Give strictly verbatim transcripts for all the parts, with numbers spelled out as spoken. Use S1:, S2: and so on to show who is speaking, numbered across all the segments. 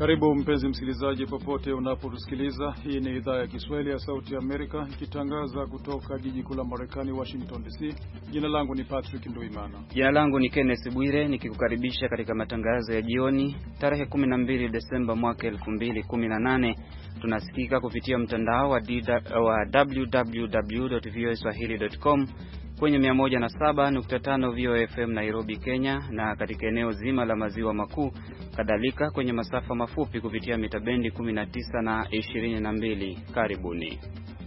S1: Karibu mpenzi msikilizaji popote unapotusikiliza. Hii ni idhaa ya Kiswahili ya Sauti ya Amerika ikitangaza kutoka jiji kuu la Marekani, Washington D C. Jina langu ni Patrick Nduimana.
S2: Jina langu ni Kenneth Bwire nikikukaribisha katika matangazo ya jioni tarehe kumi na mbili Desemba mwaka elfu mbili kumi na nane. Tunasikika kupitia mtandao wa, wa w w w dot v o a swahili dot com kwenye mia moja na saba nukta tano V O F M Nairobi, Kenya, na katika eneo zima la maziwa makuu, kadhalika kwenye masafa mafupi kupitia mita bendi kumi na tisa na ishirini na mbili. Karibuni.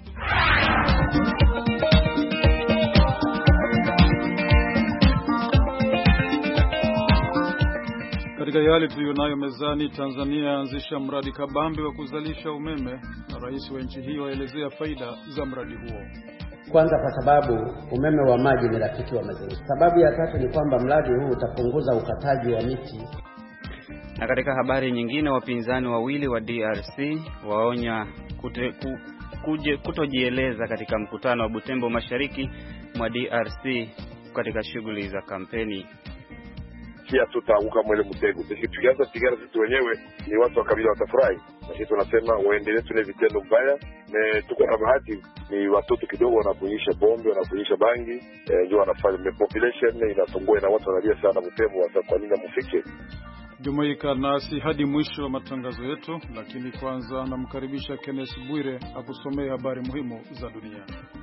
S1: Katika yale tuliyonayo mezani, Tanzania anzisha mradi kabambe wa kuzalisha umeme na rais wa nchi hiyo aelezea faida za mradi huo.
S3: Kwanza kwa sababu umeme wa maji ni rafiki wa mazingira. Sababu ya tatu ni kwamba mradi huu utapunguza ukataji wa miti.
S2: Na katika habari nyingine, wapinzani wawili wa D R C waonya kute, ku, kuje, kutojieleza katika mkutano wa Butembo Mashariki mwa D R C katika shughuli za kampeni.
S4: Kia tutaanguka mwele mtego. Sisi tukianza pigana sisi wenyewe ni watu wa kabila watafurahi. Na sisi tunasema waendelee tuna vitendo mbaya. Na tuko na bahati ni watoto kidogo wanakunyisha bombe, wanakunyisha bangi, eh, ndio wanafanya population inatongwa na watu wanalia sana Butembo, hata kwa nini mfike.
S1: Jumuika nasi hadi mwisho wa matangazo yetu, lakini kwanza namkaribisha Kenneth Bwire akusomee habari muhimu za dunia.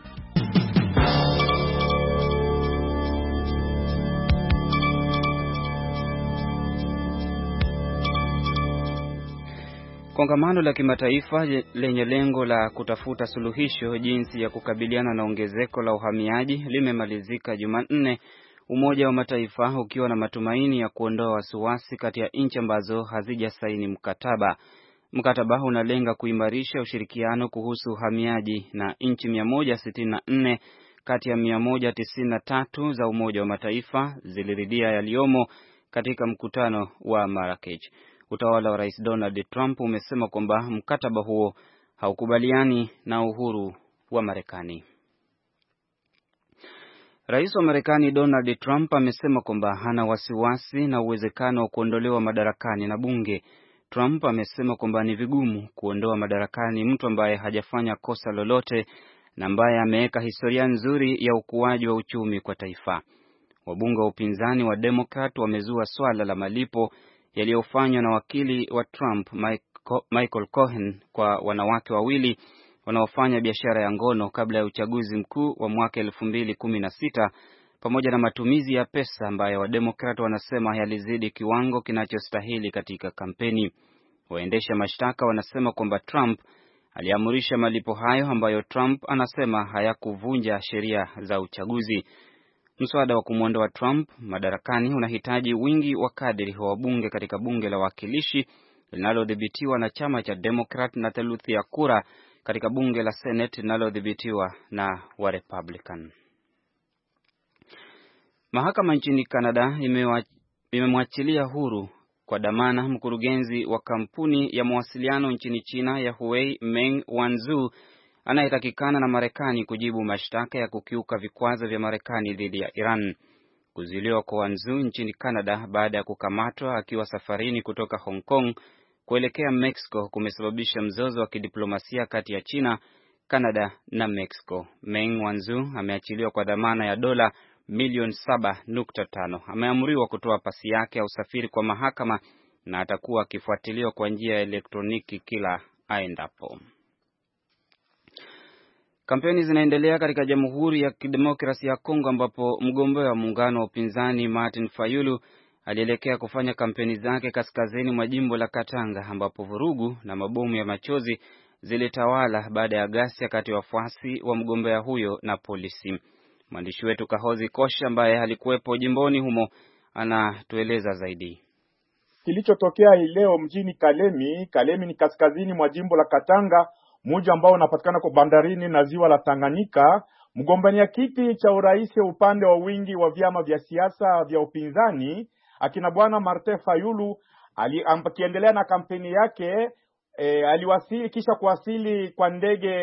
S2: Kongamano la kimataifa lenye lengo la kutafuta suluhisho jinsi ya kukabiliana na ongezeko la uhamiaji limemalizika Jumanne, Umoja wa Mataifa ukiwa na matumaini ya kuondoa wasiwasi kati ya nchi ambazo hazijasaini mkataba. Mkataba unalenga kuimarisha ushirikiano kuhusu uhamiaji na nchi mia moja sitini na nne kati ya mia moja tisini na tatu za Umoja wa Mataifa ziliridhia yaliomo katika mkutano wa Marrakech. Utawala wa Rais Donald Trump umesema kwamba mkataba huo haukubaliani na uhuru wa Marekani. Rais wa Marekani Donald Trump amesema kwamba hana wasiwasi na uwezekano wa kuondolewa madarakani na bunge. Trump amesema kwamba ni vigumu kuondoa madarakani mtu ambaye hajafanya kosa lolote na ambaye ameweka historia nzuri ya ukuaji wa uchumi kwa taifa. Wabunge wa upinzani wa Democrat wamezua swala la malipo yaliyofanywa na wakili wa Trump Michael Cohen kwa wanawake wawili wanaofanya biashara ya ngono kabla ya uchaguzi mkuu wa mwaka elfu mbili kumi na sita, pamoja na matumizi ya pesa ambayo Wademokrat wanasema yalizidi kiwango kinachostahili katika kampeni. Waendesha mashtaka wanasema kwamba Trump aliamurisha malipo hayo ambayo Trump anasema hayakuvunja sheria za uchaguzi. Mswada wa kumwondoa Trump madarakani unahitaji wingi wa kadri wa wabunge katika bunge la wawakilishi linalodhibitiwa na chama cha Democrat na theluthi ya kura katika bunge la Senate linalodhibitiwa na wa Republican. Mahakama nchini Canada imemwachilia huru kwa dhamana mkurugenzi wa kampuni ya mawasiliano nchini China ya Huawei, Meng Wanzhou, anayetakikana na Marekani kujibu mashtaka ya kukiuka vikwazo vya Marekani dhidi ya Iran. Kuzuiliwa kwa Wanzhou nchini Canada baada ya kukamatwa akiwa safarini kutoka Hong Kong kuelekea Mexico kumesababisha mzozo wa kidiplomasia kati ya China, Canada na Mexico. Meng Wanzhou ameachiliwa kwa dhamana ya dola milioni saba nukta tano. Ameamriwa kutoa pasi yake ya usafiri kwa mahakama na atakuwa akifuatiliwa kwa njia ya elektroniki kila aendapo. Kampeni zinaendelea katika Jamhuri ya Kidemokrasia ya Kongo ambapo mgombea wa muungano wa upinzani Martin Fayulu alielekea kufanya kampeni zake kaskazini mwa jimbo la Katanga ambapo vurugu na mabomu ya machozi zilitawala baada ya ghasia kati ya wafuasi wa mgombea huyo na polisi. Mwandishi wetu Kahozi Kosha ambaye alikuwepo jimboni humo anatueleza zaidi.
S5: Kilichotokea leo mjini Kalemi, Kalemi ni kaskazini mwa jimbo la Katanga, mji ambao unapatikana kwa bandarini na ziwa la Tanganyika. Mgombania kiti cha urais upande wa wingi wa vyama vya siasa vya upinzani akina bwana Martin Fayulu alikiendelea na kampeni yake. E, aliwasili kisha kuwasili kwa ndege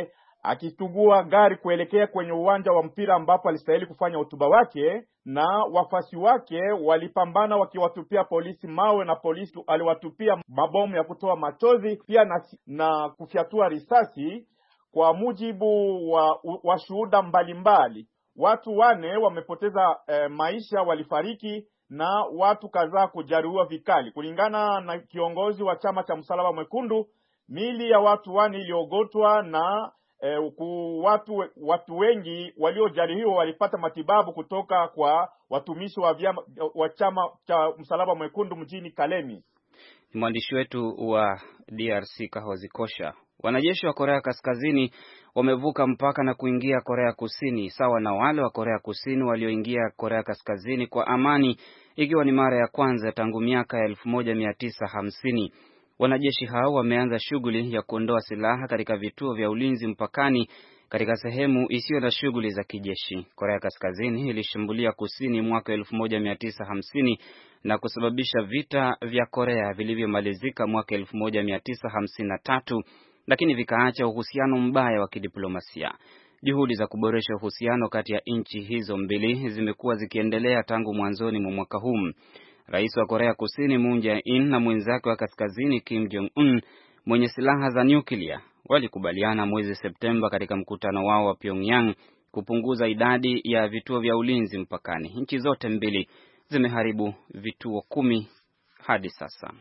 S5: akitugua gari kuelekea kwenye uwanja wa mpira ambapo alistahili kufanya hotuba wake, na wafuasi wake walipambana wakiwatupia polisi mawe, na polisi aliwatupia mabomu ya kutoa machozi pia na, na kufyatua risasi. Kwa mujibu wa, wa shuhuda mbalimbali, watu wane wamepoteza eh, maisha, walifariki na watu kadhaa kujeruhiwa vikali. Kulingana na kiongozi wa chama cha Msalaba Mwekundu, mili ya watu wane iliogotwa na eh, ku watu watu wengi waliojeruhiwa walipata matibabu kutoka kwa watumishi wa vyama wa chama cha Msalaba Mwekundu mjini Kalemi.
S2: Mwandishi wetu wa D R C Kahozi Kosha. Wanajeshi wa Korea Kaskazini wamevuka mpaka na kuingia Korea Kusini, sawa na wale wa Korea Kusini walioingia Korea Kaskazini kwa amani, ikiwa ni mara ya kwanza tangu miaka ya elfu moja mia tisa hamsini. Wanajeshi hao wameanza shughuli ya kuondoa silaha katika vituo vya ulinzi mpakani katika sehemu isiyo na shughuli za kijeshi. Korea Kaskazini ilishambulia kusini mwaka elfu moja mia tisa hamsini na kusababisha vita vya Korea vilivyomalizika mwaka elfu moja mia tisa hamsini na tatu, lakini vikaacha uhusiano mbaya wa kidiplomasia. Juhudi za kuboresha uhusiano kati ya nchi hizo mbili zimekuwa zikiendelea tangu mwanzoni mwa mwaka huu. Rais wa Korea Kusini Moon Jae-in na mwenzake wa Kaskazini Kim Jong-un mwenye silaha za nyuklia walikubaliana mwezi Septemba katika mkutano wao wa Pyongyang kupunguza idadi ya vituo vya ulinzi mpakani. Nchi zote mbili zimeharibu vituo kumi hadi sasa.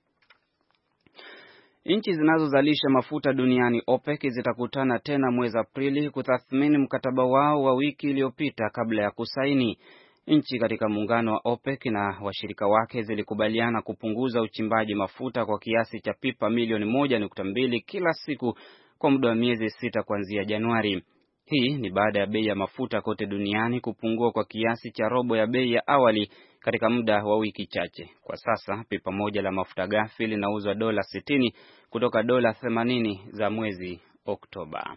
S2: Nchi zinazozalisha mafuta duniani OPEC zitakutana tena mwezi Aprili kutathmini mkataba wao wa wiki iliyopita kabla ya kusaini. Nchi katika muungano wa OPEC na washirika wake zilikubaliana kupunguza uchimbaji mafuta kwa kiasi cha pipa milioni moja nukta mbili kila siku kwa muda wa miezi sita kuanzia Januari. Hii ni baada ya bei ya mafuta kote duniani kupungua kwa kiasi cha robo ya bei ya awali katika muda wa wiki chache. Kwa sasa pipa moja la mafuta ghafi linauzwa dola sitini kutoka dola themanini za mwezi Oktoba.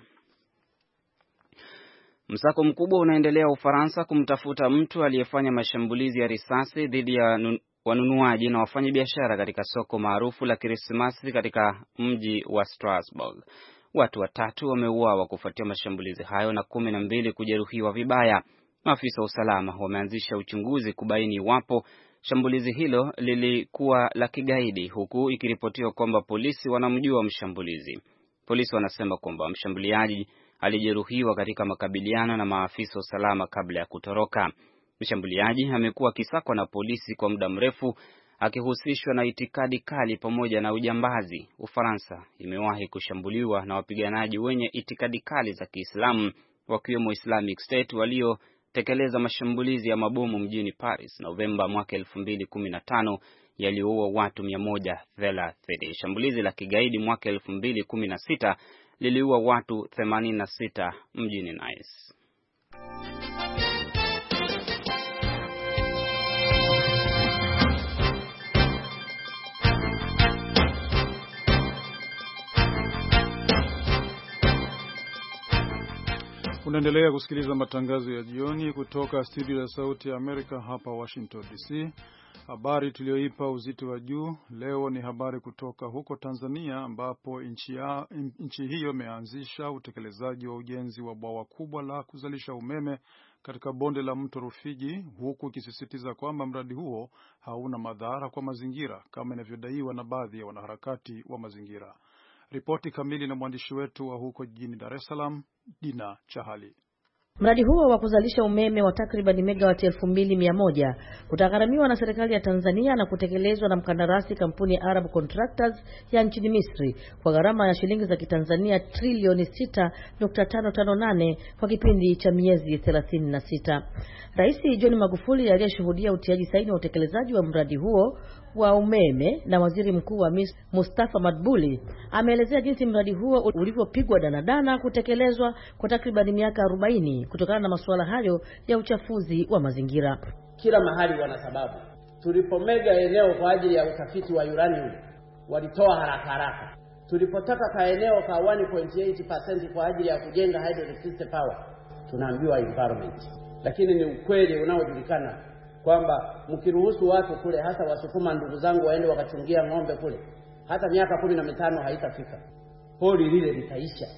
S2: Msako mkubwa unaendelea Ufaransa kumtafuta mtu aliyefanya mashambulizi ya risasi dhidi ya wanunuaji na wafanyabiashara katika soko maarufu la Krismasi katika mji wa Strasbourg. Watu watatu wameuawa kufuatia mashambulizi hayo na kumi na mbili kujeruhiwa vibaya. Maafisa wa usalama wameanzisha uchunguzi kubaini iwapo shambulizi hilo lilikuwa la kigaidi, huku ikiripotiwa kwamba polisi wanamjua mshambulizi. Polisi wanasema kwamba mshambuliaji alijeruhiwa katika makabiliano na maafisa wa usalama kabla ya kutoroka. Mshambuliaji amekuwa akisakwa na polisi kwa muda mrefu, akihusishwa na itikadi kali pamoja na ujambazi. Ufaransa imewahi kushambuliwa na wapiganaji wenye itikadi kali za Kiislamu, wakiwemo Islamic State waliotekeleza mashambulizi ya mabomu mjini Paris Novemba mwaka elfu mbili kumi na tano yaliyoua watu mia moja thelathini. Shambulizi la kigaidi mwaka elfu mbili kumi na sita liliua watu themanini na sita mjini Nice.
S1: Unaendelea kusikiliza matangazo ya jioni kutoka studio ya Sauti ya Amerika hapa Washington D C. Habari tuliyoipa uzito wa juu leo ni habari kutoka huko Tanzania, ambapo nchi, ya, nchi hiyo imeanzisha utekelezaji wa ujenzi wa bwawa kubwa la kuzalisha umeme katika bonde la mto Rufiji, huku ikisisitiza kwamba mradi huo hauna madhara kwa mazingira kama inavyodaiwa na baadhi ya wanaharakati wa mazingira. Ripoti kamili na mwandishi wetu wa huko jijini Dar es Salaam, Dina Chahali.
S6: Mradi huo wa kuzalisha umeme wa takriban megawati elfu mbili mia moja utagharamiwa na serikali ya Tanzania na kutekelezwa na mkandarasi kampuni ya Arab Contractors ya nchini Misri kwa gharama ya shilingi za Kitanzania trilioni sita nukta tano tano nane kwa kipindi cha miezi thelathini na sita. Rais John Magufuli aliyeshuhudia utiaji saini wa utekelezaji wa mradi huo wa umeme na Waziri Mkuu wa Misri Mustafa Madbuli ameelezea jinsi mradi huo ulivyopigwa danadana kutekelezwa kwa takriban miaka arobaini kutokana na masuala hayo ya uchafuzi wa mazingira.
S3: Kila mahali wana sababu. Tulipomega eneo kwa ajili ya utafiti wa uranium walitoa haraka haraka. Tulipotaka ka eneo ka one point eight percent kwa ajili ya kujenga hydroelectric power, tunaambiwa environment. Lakini ni ukweli unaojulikana kwamba mkiruhusu watu kule, hasa Wasukuma ndugu zangu, waende wakachungia ng'ombe kule, hata miaka kumi na mitano haitafika, pori lile litaisha.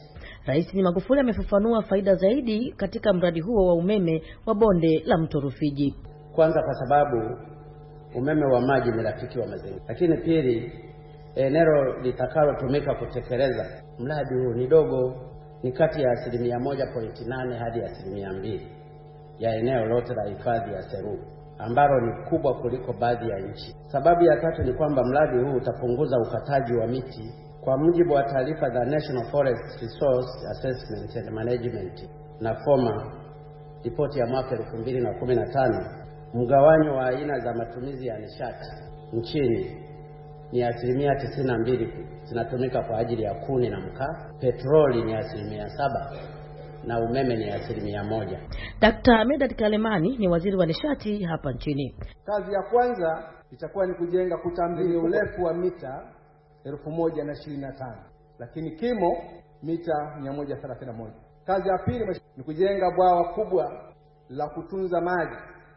S6: Rais Magufuli amefafanua faida zaidi katika mradi huo wa umeme wa bonde la mto Rufiji.
S3: Kwanza kwa sababu umeme wa maji ni rafiki wa mazingira. Lakini pili, eneo litakalotumika kutekeleza mradi huu ni dogo, ni kati ya asilimia moja nukta nane hadi asilimia mbili ya eneo lote la hifadhi ya Seru, ambalo ni kubwa kuliko baadhi ya nchi. Sababu ya tatu ni kwamba mradi huu utapunguza ukataji wa miti. Kwa mujibu wa taarifa za National Forest Resource Assessment and Management na FOMA ripoti ya mwaka elfu mbili na kumi na tano, mgawanyo wa aina za matumizi ya nishati nchini ni asilimia tisini na mbili zinatumika kwa ajili ya kuni na mkaa, petroli ni asilimia saba na umeme ni asilimia moja.
S6: Daktari Medad Kalemani ni waziri wa nishati hapa nchini.
S7: Kazi ya kwanza itakuwa ni kujenga kuta mbili urefu wa mita elfu moja na ishirini na tano, lakini kimo mita mia moja thelathini na moja. Kazi ya pili ni kujenga bwawa kubwa la kutunza maji,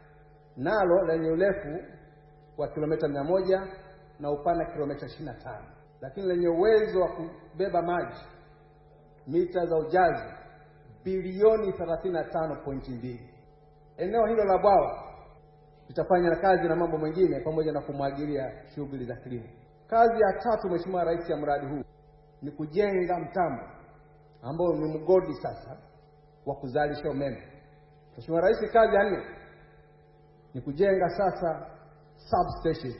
S7: nalo lenye urefu wa kilomita mia moja na upana kilomita ishirini na tano, lakini lenye uwezo wa kubeba maji mita za ujazo bilioni thelathini na tano nukta mbili. Eneo hilo la bwawa litafanya kazi na mambo mengine pamoja na kumwagilia shughuli za kilimo. Kazi ya tatu, Mheshimiwa Rais, ya mradi huu ni kujenga mtambo ambao ni mgodi sasa wa kuzalisha umeme. Mheshimiwa Rais, kazi ya nne ni kujenga sasa substation,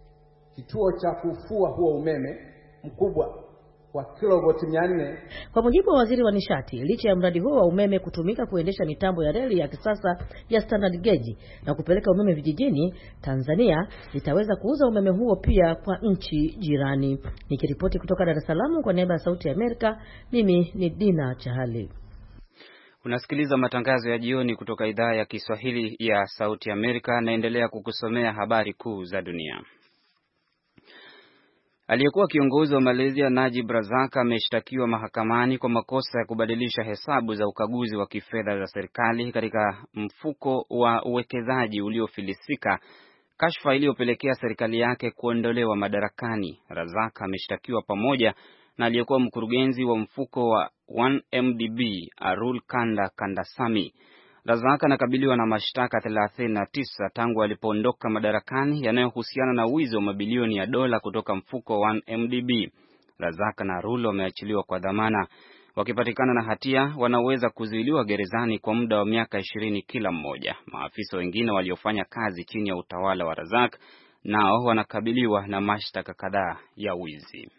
S7: kituo cha kufua huo umeme mkubwa wa kilovoti mia nne.
S6: Kwa mujibu wa waziri wa nishati, licha ya mradi huo wa umeme kutumika kuendesha mitambo ya reli ya kisasa ya standard gauge na kupeleka umeme vijijini, Tanzania itaweza kuuza umeme huo pia kwa nchi jirani. Nikiripoti kutoka Dar es Salaam kwa niaba ya Sauti ya Amerika, mimi ni Dina Chahali.
S2: Unasikiliza matangazo ya jioni kutoka idhaa ya Kiswahili ya Sauti ya Amerika. Naendelea kukusomea habari kuu za dunia. Aliyekuwa kiongozi wa Malaysia Najib Razak ameshtakiwa mahakamani kwa makosa ya kubadilisha hesabu za ukaguzi wa kifedha za serikali katika mfuko wa uwekezaji uliofilisika, kashfa iliyopelekea serikali yake kuondolewa madarakani. Razak ameshtakiwa pamoja na aliyekuwa mkurugenzi wa mfuko wa one M D B Arul Kanda Kandasamy. Razak anakabiliwa na mashtaka thelathini na tisa tangu alipoondoka madarakani yanayohusiana na wizi wa mabilioni ya dola kutoka mfuko wa one M D B. Razak na Arul wameachiliwa kwa dhamana. Wakipatikana na hatia, wanaweza kuzuiliwa gerezani kwa muda wa miaka ishirini kila mmoja. Maafisa wengine waliofanya kazi chini ya utawala wa Razak nao wanakabiliwa na mashtaka kadhaa ya wizi.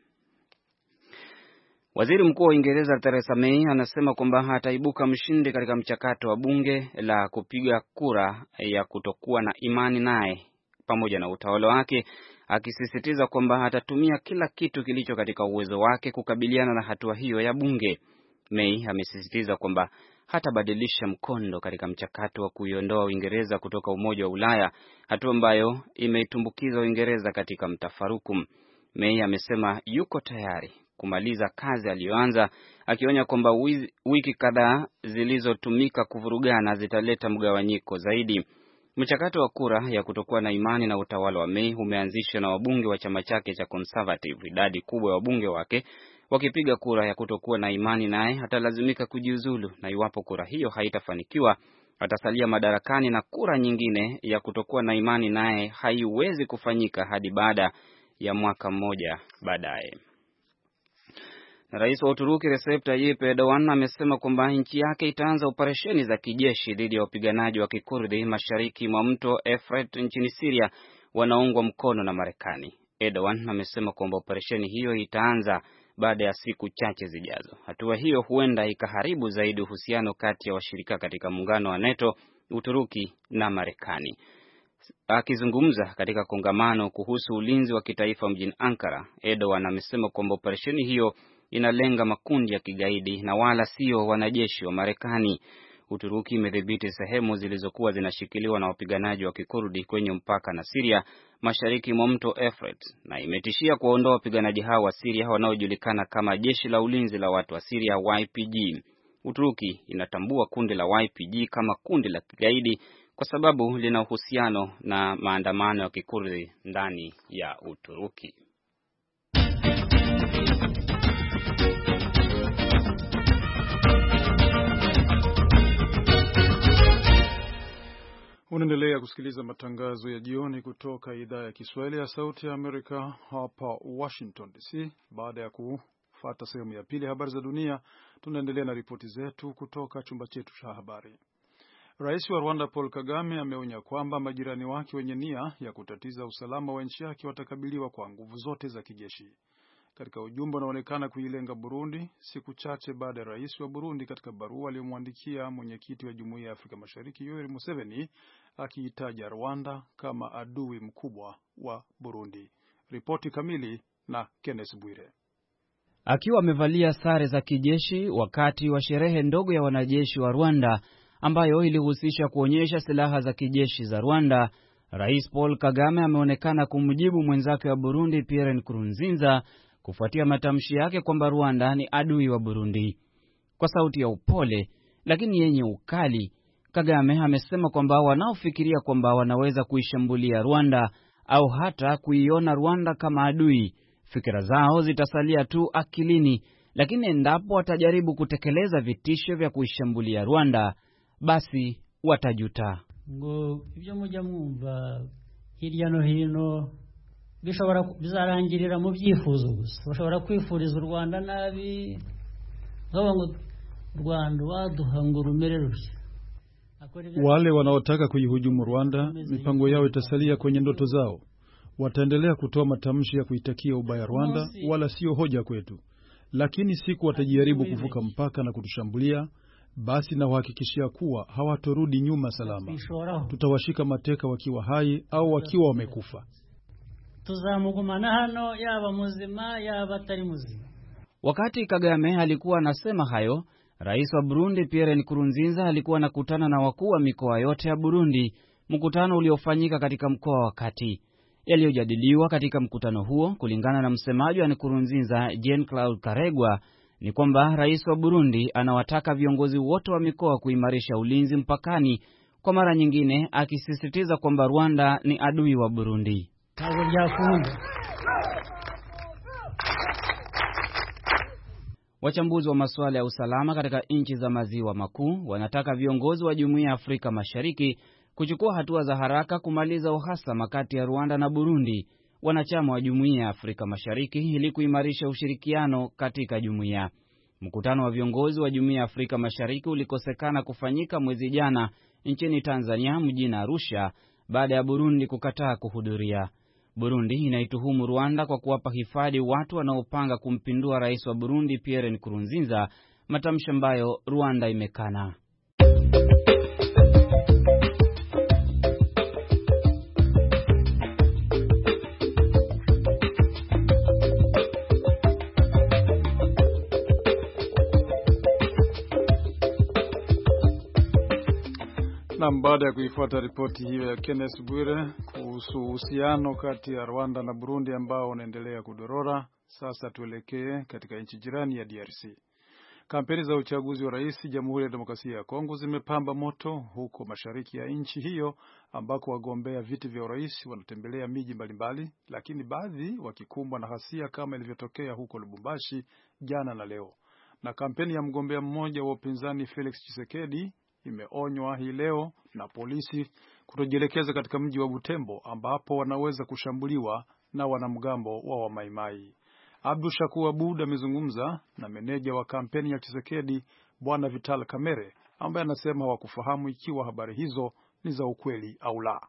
S2: Waziri Mkuu wa Uingereza Theresa May anasema kwamba hataibuka mshindi katika mchakato wa bunge la kupiga kura ya kutokuwa na imani naye pamoja na utawala wake, akisisitiza kwamba atatumia kila kitu kilicho katika uwezo wake kukabiliana na hatua hiyo ya bunge. May amesisitiza kwamba hatabadilisha mkondo katika mchakato wa kuiondoa Uingereza kutoka Umoja wa Ulaya, hatua ambayo imeitumbukiza Uingereza katika mtafaruku. May amesema yuko tayari kumaliza kazi aliyoanza, akionya kwamba wiki kadhaa zilizotumika kuvurugana zitaleta mgawanyiko zaidi. Mchakato wa kura ya kutokuwa na imani na utawala wa May umeanzishwa na wabunge wa chama chake cha Conservative. Idadi kubwa ya wabunge wake wakipiga kura ya kutokuwa na imani naye atalazimika kujiuzulu, na iwapo kura hiyo haitafanikiwa atasalia madarakani na kura nyingine ya kutokuwa na imani naye haiwezi kufanyika hadi baada ya mwaka mmoja baadaye. Rais wa Uturuki Recep Tayyip Erdogan amesema kwamba nchi yake itaanza operesheni za kijeshi dhidi ya wapiganaji wa Kikurdi mashariki mwa mto Efrat nchini Syria wanaoungwa mkono na Marekani. Erdogan amesema kwamba operesheni hiyo itaanza baada ya siku chache zijazo. Hatua hiyo huenda ikaharibu zaidi uhusiano kati ya washirika katika muungano wa NATO, Uturuki na Marekani. Akizungumza katika kongamano kuhusu ulinzi wa kitaifa mjini Ankara, Erdogan amesema kwamba operesheni hiyo inalenga makundi ya kigaidi na wala sio wanajeshi wa Marekani. Uturuki imedhibiti sehemu zilizokuwa zinashikiliwa na wapiganaji wa Kikurdi kwenye mpaka na Syria mashariki mwa mto Efrat, na imetishia kuondoa wapiganaji hao wa Syria wanaojulikana kama Jeshi la Ulinzi la Watu wa Syria Y P G. Uturuki inatambua kundi la Y P G kama kundi la kigaidi kwa sababu lina uhusiano na maandamano ya Kikurdi ndani ya Uturuki.
S1: Unaendelea kusikiliza matangazo ya jioni kutoka idhaa ya Kiswahili ya Sauti ya Amerika hapa Washington D C. Baada ya kufuata sehemu ya pili habari za dunia, tunaendelea na ripoti zetu kutoka chumba chetu cha habari. Rais wa Rwanda Paul Kagame ameonya kwamba majirani wake wenye nia ya kutatiza usalama wa nchi yake watakabiliwa kwa nguvu zote za kijeshi. Katika ujumbe unaonekana kuilenga Burundi, siku chache baada ya rais wa Burundi katika barua aliyomwandikia mwenyekiti wa Jumuiya ya Afrika Mashariki Yoweri Museveni akiitaja Rwanda kama adui mkubwa wa Burundi. Ripoti kamili na Kenneth Bwire.
S2: Akiwa amevalia sare za kijeshi wakati wa sherehe ndogo ya wanajeshi wa Rwanda ambayo ilihusisha kuonyesha silaha za kijeshi za Rwanda, Rais Paul Kagame ameonekana kumjibu mwenzake wa Burundi Pierre Nkurunziza kufuatia matamshi yake kwamba Rwanda ni adui wa Burundi. Kwa sauti ya upole lakini yenye ukali, Kagame amesema kwamba wanaofikiria kwamba wanaweza kuishambulia Rwanda au hata kuiona Rwanda kama adui, fikira zao zitasalia tu akilini, lakini endapo watajaribu kutekeleza vitisho vya kuishambulia Rwanda, basi watajuta.
S8: Ngo ibyo mujya mwumva hirya no hino bishobora bizarangirira mu byifuzo gusa. Bashobora kwifuriza u Rwanda nabi, ngo Rwanda waduha ngo rumere rushya.
S1: Wale wanaotaka kuihujumu Rwanda, mipango yao itasalia kwenye ndoto zao. Wataendelea kutoa matamshi ya kuitakia ubaya Rwanda, wala sio hoja kwetu. Lakini siku watajaribu kuvuka mpaka na kutushambulia, basi na uhakikishia kuwa hawatorudi nyuma salama. Tutawashika mateka wakiwa hai au wakiwa wamekufa.
S8: Tuzamugumana hano yaba muzima yaba atari muzima.
S2: Wakati Kagame alikuwa anasema hayo, Rais wa Burundi Pierre Nkurunziza alikuwa anakutana na wakuu wa mikoa yote ya Burundi, mkutano uliofanyika katika mkoa wa Kati. Yaliyojadiliwa katika mkutano huo, kulingana na msemaji wa Nkurunziza Jean Claude Karegwa, ni kwamba rais wa Burundi anawataka viongozi wote wa mikoa kuimarisha ulinzi mpakani, kwa mara nyingine akisisitiza kwamba Rwanda ni adui wa Burundi. Wachambuzi wa masuala ya usalama katika nchi za maziwa makuu wanataka viongozi wa Jumuiya ya Afrika Mashariki kuchukua hatua za haraka kumaliza uhasama kati ya Rwanda na Burundi, wanachama wa Jumuiya ya Afrika Mashariki, ili kuimarisha ushirikiano katika jumuiya. Mkutano wa viongozi wa Jumuiya ya Afrika Mashariki ulikosekana kufanyika mwezi jana nchini Tanzania mjini Arusha baada ya Burundi kukataa kuhudhuria. Burundi inaituhumu Rwanda kwa kuwapa hifadhi watu wanaopanga kumpindua rais wa Burundi Pierre Nkurunziza, matamshi ambayo Rwanda imekana.
S1: Na baada ya kuifuata ripoti hiyo ya Kenneth Bwire kuhusu uhusiano kati ya Rwanda na Burundi ambao unaendelea kudorora, sasa tuelekee katika nchi jirani ya D R C. Kampeni za uchaguzi wa rais Jamhuri ya Demokrasia ya Kongo zimepamba moto huko mashariki ya nchi hiyo, ambako wagombea viti vya urais wanatembelea miji mbalimbali, lakini baadhi wakikumbwa na ghasia kama ilivyotokea huko Lubumbashi jana na leo. Na kampeni ya mgombea mmoja wa upinzani Felix Tshisekedi imeonywa hii leo na polisi kutojielekeza katika mji wa Butembo, ambapo wanaweza kushambuliwa na wanamgambo wa Wamaimai. Abdul Shakur Abud amezungumza na meneja wa kampeni ya Tshisekedi Bwana Vital Kamere, ambaye anasema hawakufahamu ikiwa habari hizo ni za ukweli au la.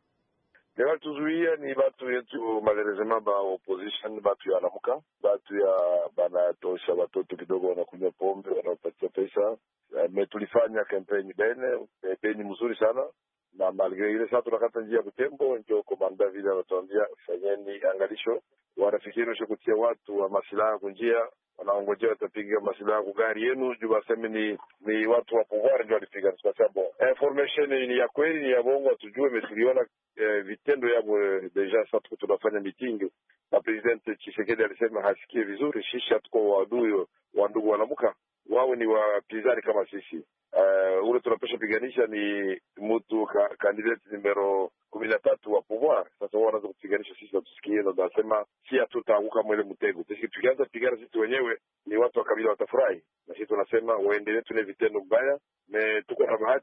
S4: Leo tuzuia ni batu yetu magerezema ba opposition, batu ya alamuka, batu ya banatosha watoto kidogo wanakunywa pombe, wanapatia pesa. Me tulifanya kampeni bene, beni mzuri sana, na malgre ile sasa tunakata njia Butembo, ndio komanda vile anatuambia fanyeni angalisho. Wanafikiri sio kutia watu wa masilaha kunjia, wanaongojea watapiga masilaha kwa gari yenu, juu waseme ni ni watu wa pouvoir ndio walipiga. Kwa sababu information ni ya kweli, ni ya bongo, tujue mesiliona eh, vitendo yabo. Deja sasa tunafanya meeting na President Tshisekedi alisema hasikie vizuri, shisha tuko wadui wa ndugu wanamuka, wao ni wapinzani kama sisi. Uh, ule tunapesha piganisha ni mtu ka, candidate numero kumi na tatu wa pouvoir. Sasa wao wanaanza kupiganisha sisi, tusikie, na nasema si hatutaanguka mwele mtego. Sisi tukianza pigana sisi wenyewe ni watu wa kabila watafurahi, na sisi tunasema waendelee tune vitendo mbaya. Me tuko na bahati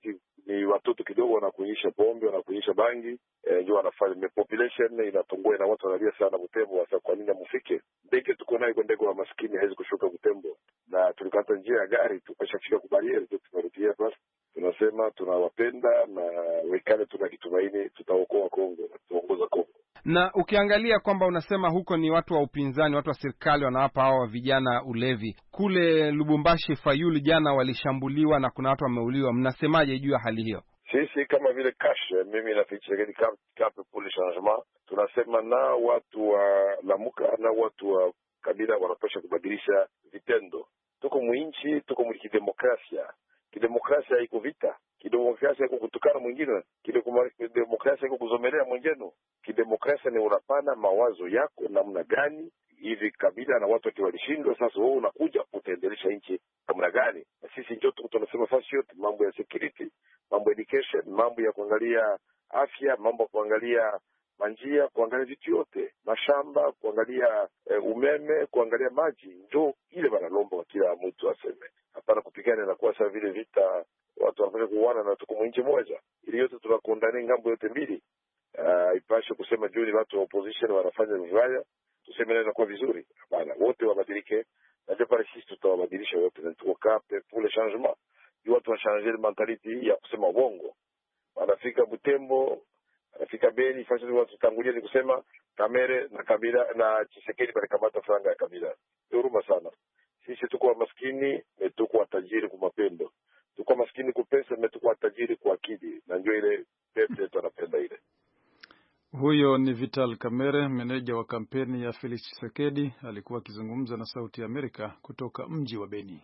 S4: ni watoto kidogo wanakunyisha pombe, wanakunyisha bangi, eh, ndio wanafanya population inatungua na watu wanalia sana Butembo. Sasa kwa nini mufike? Ndege tuko nayo kwa ndege wa maskini haiwezi kushuka Butembo, na tulikata njia ya gari tukashafika kubariere, ndio tumerudia. Basi tunasema tunawapenda na wekale, tunakitumaini tutaokoa Kongo na tuongoza Kongo.
S9: Na ukiangalia kwamba unasema huko ni watu wa upinzani, watu wa serikali wanawapa hao vijana ulevi. Kule Lubumbashi Fayulu jana walishambuliwa na kuna watu wameuliwa. Mnasemaje juu ya hali hiyo?
S4: Sisi kama vile cash, mimi na Fichegeni Cap pour le changement, tunasema na watu wa Lamuka na watu wa Kabila wanapaswa kubadilisha vitendo. Tuko mwinchi, tuko mwikidemokrasia. Kidemokrasia iko vita, kidemokrasia iko kutukana mwingine, kidemokrasia iko kuzomelea mwingine. Kidemokrasia ni unapana mawazo yako namna gani hivi Kabila na watu wake walishindwa, sasa wewe unakuja utaendelesha nchi namna gani? Na sisi ndio tunasema fasi yote, mambo ya security, mambo ya education, mambo ya kuangalia afya, mambo ya kuangalia manjia, kuangalia vitu yote, mashamba, kuangalia eh, umeme, kuangalia maji, ndio ile banalomba kwa kila mtu aseme. Hapana kupigana na kuwa sawa vile vita watu wanafanya kuuana na tuko nchi moja. Ili yote tunakondani ngambo yote mbili. Uh, ipashe kusema juu ni watu wa opposition wanafanya vibaya, tuseme na inakuwa vizuri. Hapana, wote wabadilike. Na ndio pale sisi tutawabadilisha wote, na tuko kape pour le changement. Ni watu wa changer mentality ya kusema uongo. Wanafika Butembo, wanafika Beni, fasi watu tangulia ni kusema Kamere na Kabila na Tshisekedi pale kamata franga ya Kabila. Huruma sana. Sisi tuko maskini, tuko tajiri kwa mapendo. Tuko maskini kwa pesa, tuko tajiri kwa akili. Na ndio ile pepe tunapenda ile.
S1: Huyo ni Vital Kamerhe, meneja wa kampeni ya Felix Tshisekedi, alikuwa akizungumza na Sauti ya Amerika kutoka mji wa Beni.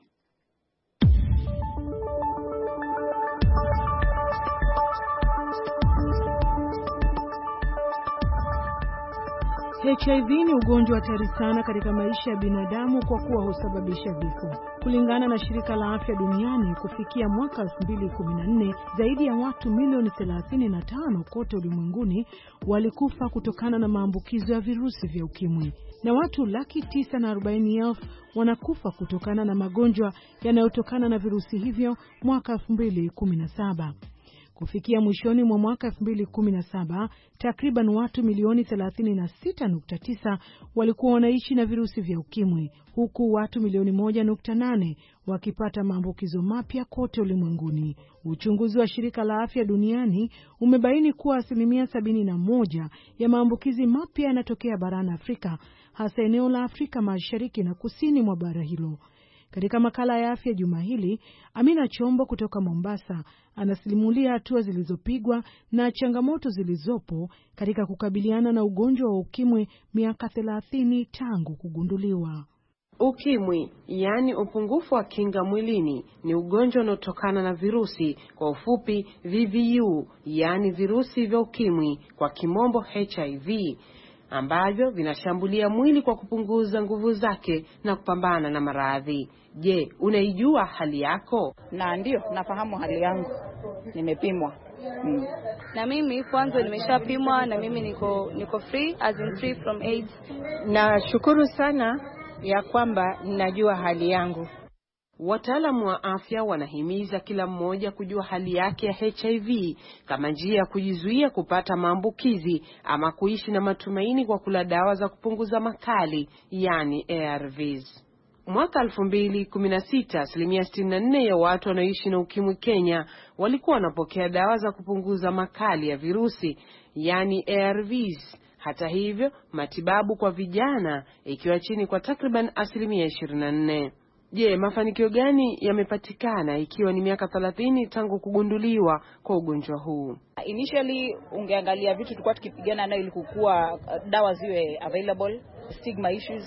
S10: H I V ni ugonjwa hatari sana katika maisha ya binadamu kwa kuwa husababisha vifo. Kulingana na shirika la afya duniani, kufikia mwaka elfu mbili kumi na nne, zaidi ya watu milioni thelathini na tano kote ulimwenguni walikufa kutokana na maambukizo ya virusi vya ukimwi. Na watu laki tisa na arobaini elfu wanakufa kutokana na magonjwa yanayotokana na virusi hivyo mwaka elfu mbili kumi na saba. Kufikia mwishoni mwa mwaka elfu mbili kumi na saba, takriban watu milioni thelathini na sita nukta tisa walikuwa wanaishi na virusi vya ukimwi, huku watu milioni moja nukta nane wakipata maambukizo mapya kote ulimwenguni. Uchunguzi wa shirika la afya duniani umebaini kuwa asilimia sabini na moja ya maambukizi mapya yanatokea barani Afrika, hasa eneo la Afrika Mashariki na kusini mwa bara hilo. Katika makala ya afya juma hili, Amina Chombo kutoka Mombasa anasimulia hatua zilizopigwa na changamoto zilizopo katika kukabiliana na ugonjwa wa ukimwi miaka thelathini tangu kugunduliwa.
S11: Ukimwi, yani upungufu wa kinga mwilini, ni ugonjwa unaotokana na virusi, kwa ufupi V V U, yani virusi vya ukimwi, kwa kimombo H I V, ambavyo vinashambulia mwili kwa kupunguza nguvu zake na kupambana na maradhi. Je, unaijua hali yako?
S12: Na ndio, nafahamu hali yangu. Nimepimwa. Mm. Na mimi kwanza nimeshapimwa na mimi niko niko free, as in free from AIDS.
S13: Na shukuru sana ya kwamba ninajua hali yangu.
S11: Wataalamu wa afya wanahimiza kila mmoja kujua hali yake ya H I V kama njia ya kujizuia kupata maambukizi ama kuishi na matumaini kwa kula dawa za kupunguza makali, yani A R Vs. Mwaka elfu mbili kumi na sita, asilimia sitini na nne ya watu wanaoishi na ukimwi Kenya walikuwa wanapokea dawa za kupunguza makali ya virusi, yani A R Vs. Hata hivyo, matibabu kwa vijana ikiwa chini kwa takriban asilimia ishirini na nne. Je, mafanikio gani yamepatikana ikiwa ni miaka thelathini tangu kugunduliwa kwa ugonjwa huu?
S12: Initially ungeangalia vitu tulikuwa tukipigana nayo ili kukua dawa ziwe available, stigma issues,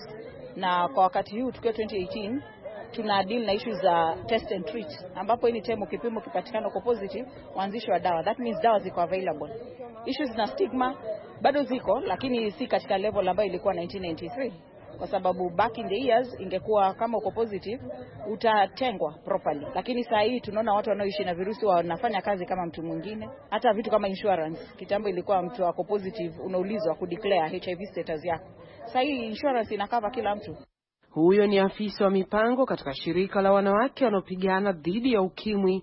S12: na kwa wakati huu tukiwa twenty eighteen tuna deal na issues za test and treat, ambapo any time ukipimo kipatikana kwa positive, waanzisho wa dawa. That means dawa ziko available. Issues na stigma bado ziko, lakini si katika level ambayo ilikuwa nineteen ninety-three. Kwa sababu back in the years ingekuwa kama uko positive utatengwa properly, lakini saa hii tunaona watu wanaoishi na virusi wanafanya kazi kama mtu mwingine. Hata vitu kama insurance, kitambo ilikuwa mtu wako positive unaulizwa ku declare H I V status yako. Saa hii insurance inakava kila mtu.
S11: Huyo ni afisa wa mipango katika shirika la wanawake wanaopigana dhidi ya ukimwi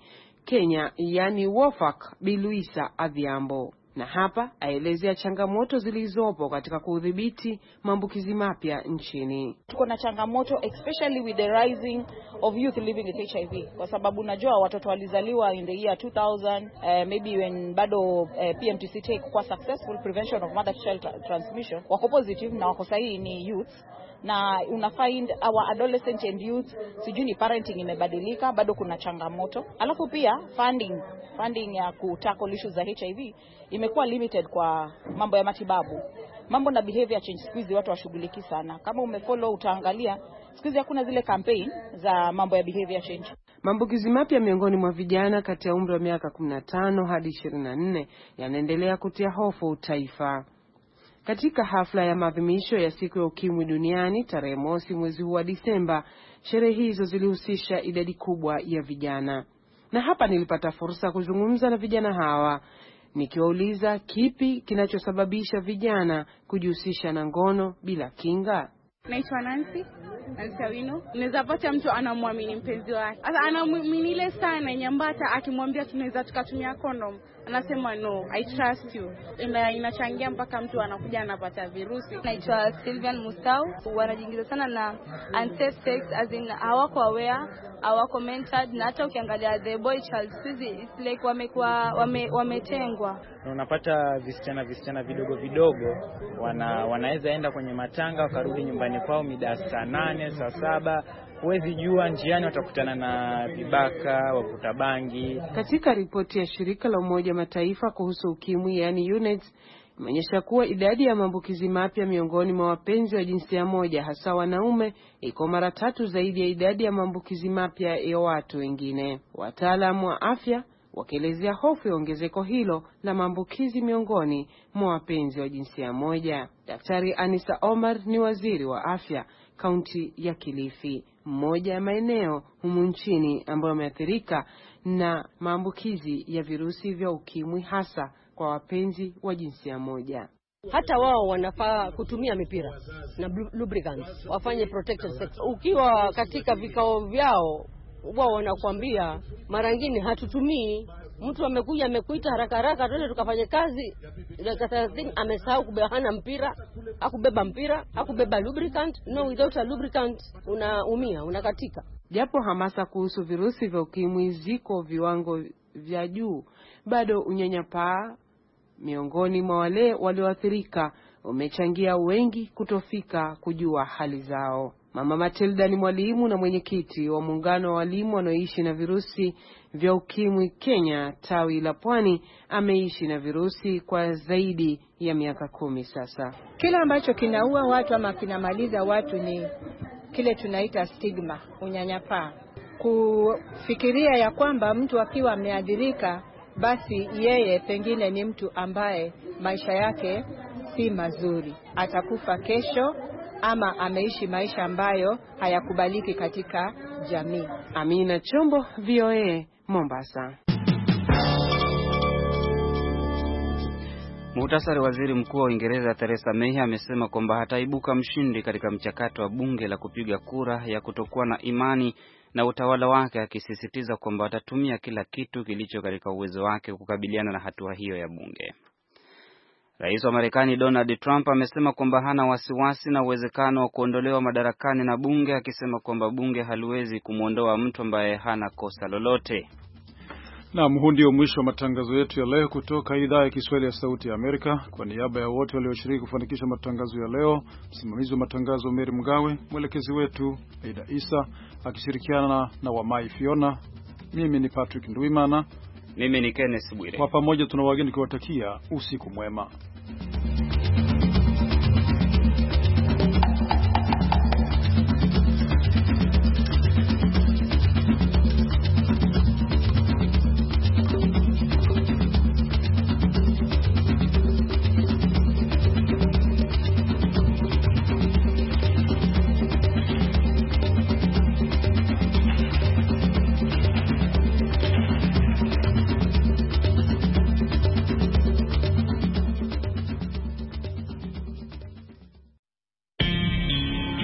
S11: Kenya, yani WOFAC, Bi Luisa Adhiambo. Na hapa aelezea changamoto zilizopo katika kudhibiti maambukizi mapya nchini.
S12: Tuko na changamoto especially with the rising of youth living with H I V, kwa sababu najua watoto walizaliwa in the year two thousand, uh, maybe when bado uh, P M T C T kwa successful prevention of mother to child tra- transmission wako positive na wako sahihi ni youth, na una find our adolescent and youth sijui ni parenting imebadilika, bado kuna changamoto. Alafu pia funding funding ya kutackle issues za H I V imekuwa limited kwa mambo ya matibabu. Mambo na behavior change siku hizi watu washughuliki sana. Kama umefollow utaangalia siku hizi hakuna zile campaign za mambo ya behavior change.
S11: Maambukizi mapya miongoni mwa vijana kati ya umri wa miaka kumi na tano hadi ishirini na nne yanaendelea kutia hofu taifa. Katika hafla ya maadhimisho ya siku ya ukimwi duniani tarehe mosi mwezi huu wa Disemba, sherehe hizo zilihusisha idadi kubwa ya vijana. Na hapa nilipata fursa kuzungumza na vijana hawa, nikiwauliza kipi kinachosababisha vijana kujihusisha na ngono bila kinga.
S14: Naitwa Nancy, Nancy Awino. Unaweza pata mtu anamwamini mpenzi wake. Sasa anamwamini ile sana nyambata akimwambia tunaweza tukatumia condom. Anasema no, I trust you. Ina inachangia mpaka mtu anakuja anapata virusi.
S15: Naitwa Sylvian Musau. Wanajiingiza sana na unsafe sex, as in hawako aware, hawako mentored, na hata ukiangalia the boy child squeeze it's like wamekuwa wame, wametengwa.
S16: Unapata visichana visichana vidogo vidogo wana wanaweza enda kwenye matanga wakarudi nyumbani kwao mida saa nane saa saba. Huwezi jua njiani watakutana na vibaka, wavuta bangi.
S11: Katika ripoti ya shirika la Umoja Mataifa kuhusu ukimwi yani UNAIDS imeonyesha kuwa idadi ya maambukizi mapya miongoni mwa wapenzi wa jinsia moja hasa wanaume iko mara tatu zaidi ya idadi ya maambukizi mapya ya watu wengine. Wataalamu wa afya wakielezea hofu ya ongezeko hilo la maambukizi miongoni mwa wapenzi wa jinsia moja. Daktari Anisa Omar ni waziri wa afya kaunti ya Kilifi, mmoja ya maeneo humu nchini ambayo yameathirika na maambukizi ya virusi vya ukimwi hasa kwa wapenzi wa jinsia moja.
S17: Hata wao wanafaa kutumia mipira na lubricants, wafanye protected sex. Ukiwa katika vikao vyao wao wanakuambia mara nyingine hatutumii. Mtu amekuja amekuita haraka haraka twende tukafanye kazi, dakika thelathini amesahau kubeba mpira, hakubeba mpira, hakubeba lubricant. No, without a lubricant unaumia, unakatika.
S11: Japo hamasa kuhusu virusi vya ukimwi ziko viwango vya juu, bado unyanyapaa miongoni mwa wale walioathirika umechangia wengi kutofika kujua hali zao. Mama Matilda ni mwalimu na mwenyekiti wa muungano wa walimu wanaoishi na virusi vya ukimwi Kenya, tawi la Pwani. Ameishi na virusi kwa zaidi ya miaka kumi sasa.
S13: Kile ambacho kinaua watu ama kinamaliza watu ni kile tunaita stigma, unyanyapaa. Kufikiria ya kwamba mtu akiwa ameadhirika basi yeye pengine ni mtu ambaye maisha yake si mazuri, atakufa kesho ama ameishi maisha ambayo hayakubaliki katika jamii.
S11: Amina Chombo, V O A, Mombasa.
S2: Muhtasari. Waziri Mkuu wa Uingereza Theresa May amesema kwamba hataibuka mshindi katika mchakato wa bunge la kupiga kura ya kutokuwa na imani na utawala wake, akisisitiza kwamba atatumia kila kitu kilicho katika uwezo wake kukabiliana na hatua hiyo ya bunge. Rais wa Marekani Donald Trump amesema kwamba hana wasiwasi na uwezekano wa kuondolewa madarakani na bunge, akisema kwamba bunge haliwezi kumuondoa mtu ambaye hana kosa lolote.
S1: Naam, huu ndio mwisho wa matangazo yetu ya leo kutoka idhaa ya Kiswahili ya Sauti ya Amerika. Kwa niaba ya wote walioshiriki kufanikisha matangazo ya leo, msimamizi wa matangazo Mary Mgawe, mwelekezi wetu Aida Isa akishirikiana na Wamai Fiona, mimi ni Patrick Ndwimana,
S2: mimi ni Kenneth Bwire.
S1: Kwa pamoja tunawageni kuwatakia usiku mwema.